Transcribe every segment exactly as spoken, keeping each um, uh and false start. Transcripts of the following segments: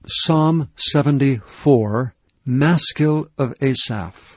Psalm seventy-four, Maskil of Asaph.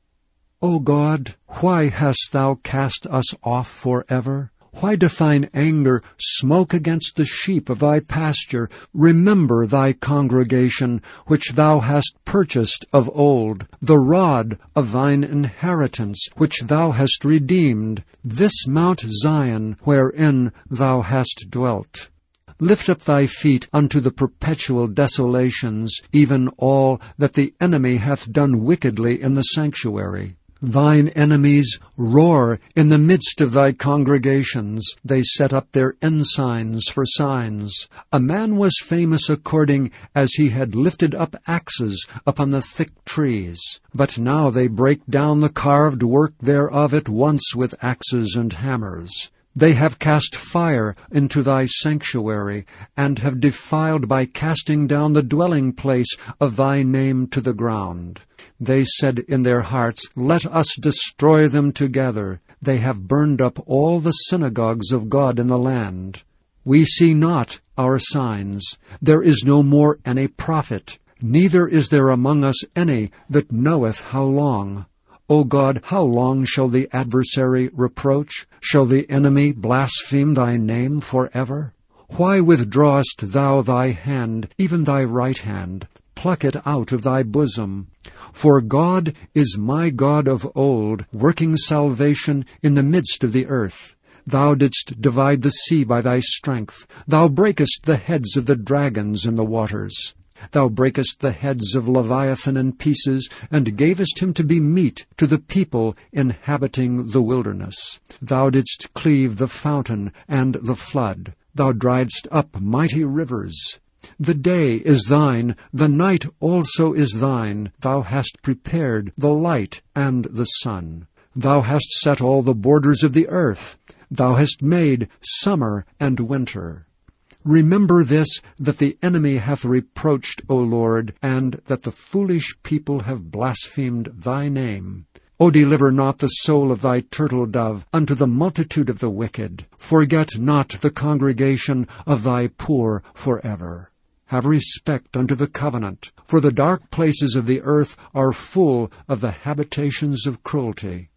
O God, why hast thou cast us off forever? Why doth thine anger smoke against the sheep of thy pasture? Remember thy congregation, which thou hast purchased of old, the rod of thine inheritance, which thou hast redeemed, this Mount Zion, wherein thou hast dwelt. Lift up thy feet unto the perpetual desolations, even all that the enemy hath done wickedly in the sanctuary. Thine enemies roar in the midst of thy congregations. They set up their ensigns for signs. A man was famous according as he had lifted up axes upon the thick trees. But now they break down the carved work thereof at once with axes and hammers. They have cast fire into thy sanctuary, and have defiled by casting down the dwelling place of thy name to the ground. They said in their hearts, Let us destroy them together. They have burned up all the synagogues of God in the land. We see not our signs. There is no more any prophet, neither is there among us any that knoweth how long. O God, how long shall the adversary reproach? Shall the enemy blaspheme thy name forever? Why withdrawest thou thy hand, even thy right hand? Pluck it out of thy bosom. For God is my God of old, working salvation in the midst of the earth. Thou didst divide the sea by thy strength. Thou breakest the heads of the dragons in the waters. Thou breakest the heads of Leviathan in pieces, and gavest him to be meat to the people inhabiting the wilderness. Thou didst cleave the fountain and the flood. Thou driedst up mighty rivers. The day is thine, the night also is thine. Thou hast prepared the light and the sun. Thou hast set all the borders of the earth. Thou hast made summer and winter. Remember this, that the enemy hath reproached, O Lord, and that the foolish people have blasphemed thy name. O deliver not the soul of thy turtle-dove unto the multitude of the wicked. Forget not the congregation of thy poor forever. Have respect unto the covenant, for the dark places of the earth are full of the habitations of cruelty.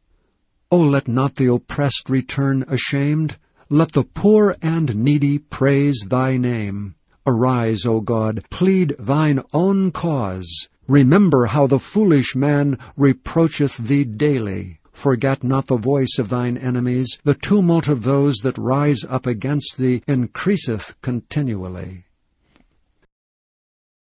O let not the oppressed return ashamed. Let the poor and needy praise thy name. Arise, O God, plead thine own cause. Remember how the foolish man reproacheth thee daily. Forget not the voice of thine enemies. The tumult of those that rise up against thee increaseth continually.